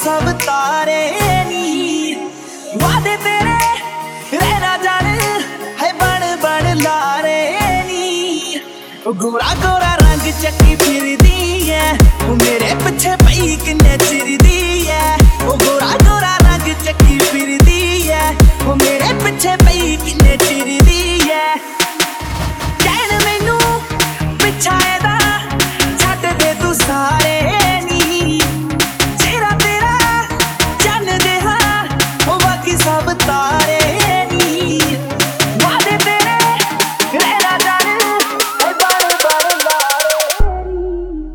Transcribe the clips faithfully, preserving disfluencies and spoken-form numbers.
सब तारे नी वादे तेरे रहना जाने है बड़ बड़ लारे नी। गोरा गोरा रंग चक्की फिरदी है वो मेरे पीछे पई किन्ने चिरदी है। वो गोरा गोरा रंग चक्की फिरदी है वो मेरे पीछे पई किन्ने चिरदी है। कहन मैनू पिछा एदा छड्ड दे तू सारे नी चेहरा तेरा चन्न देहा वो बाकी सब तारे नी। वादे तेरे रहना जाने है बड़ बड़ लारे नी।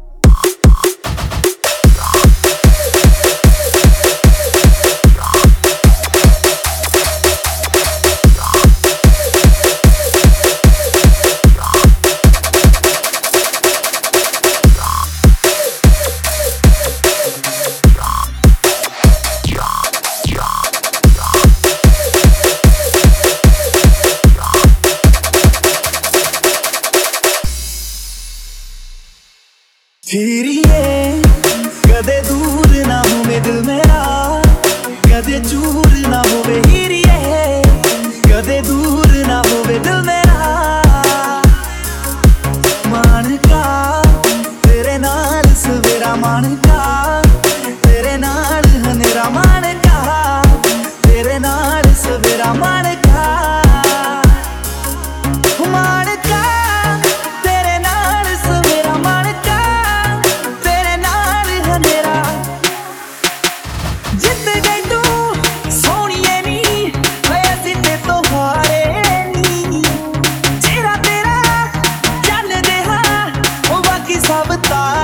फिर ये कदे दूर ना होवे दिल मेरा कदे चूर ना होवे हीर ये कदे दूर ना होवे दिल मेरा। मान का तेरे नाल सवेरा मान का तेरे नाल हनेरा मान का तेरे नाल सवेरा मान का मान का तेरे नाल सवेरा मान का तेरे नाल हनेरा। जित गई तू सोनिए नी मैं असी ते तो हारे नी चेहरा तेरा चन्न देहा वो बाकी सब तारे।